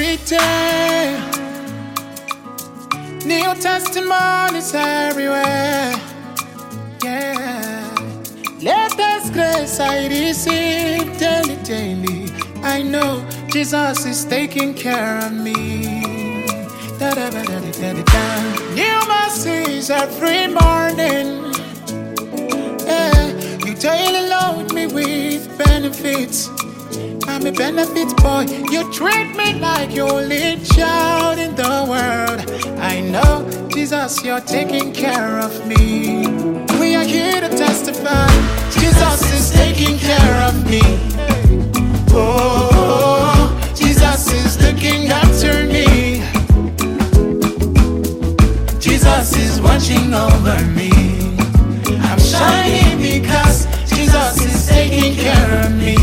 every day. New testimonies everywhere. Yeah. Latest grace I receive daily, daily. I know Jesus is taking care of me. New mercies every morning. Yeah. You daily load me with benefits. I'm a benefit boy. You treat me like your only child in the world. I know, Jesus, you're taking care of me. We are here to testify. Jesus is taking care of me. Oh, Jesus is looking after me. Jesus is watching over me. I'm shining because Jesus is taking care of me.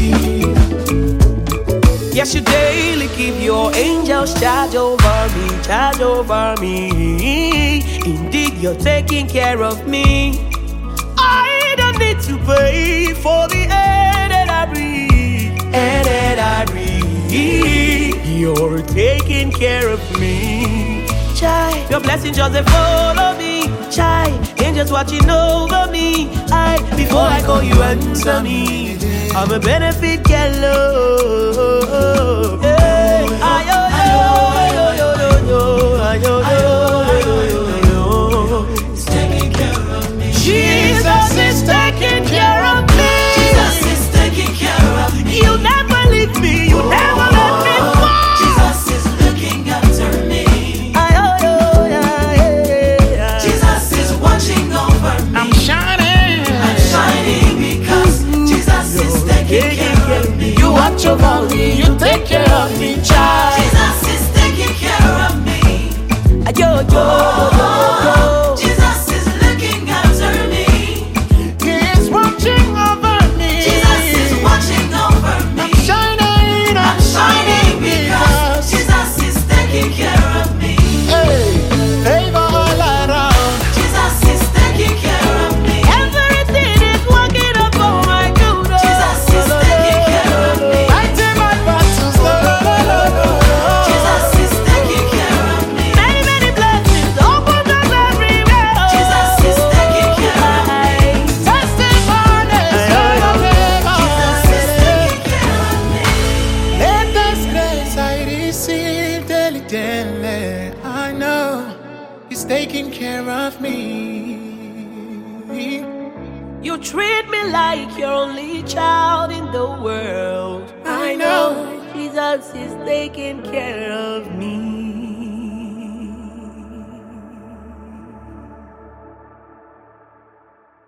Yes, you daily give your angels charge over me, charge over me. Indeed, you're taking care of me. I don't need to pay for the air that I breathe, air that I breathe. You're taking care of me. Chai, your blessings just they follow me. Chai, angels watching over me. Before I call you answer me. I'm a benefit girl. Hey, He's taking care of me. Jesus is taking care of me. Jesus is taking care of me. You never leave me. You never let me fall. Jesus is looking after me. Jesus is watching over me. I'm shining because Jesus is taking care of me. You watch over me, you take care of me, child. Jesus is taking care of me. Jesus is looking after me. He is watching over me. Jesus is watching over me. I'm shining because Jesus is taking care of me. Hey, favor all around. Jesus is taking care of me. Everything is working out for my good. Jesus is taking care of me. Fighting my battles. Jesus is taking care of me. Many, many blessings open up everywhere. Jesus is taking care of me. Testimonies. Jesus is taking care of me. Latest grace I receive daily, daily. I know He's taking care of me. You treat me like your only child in the world. I know Jesus is taking care of me.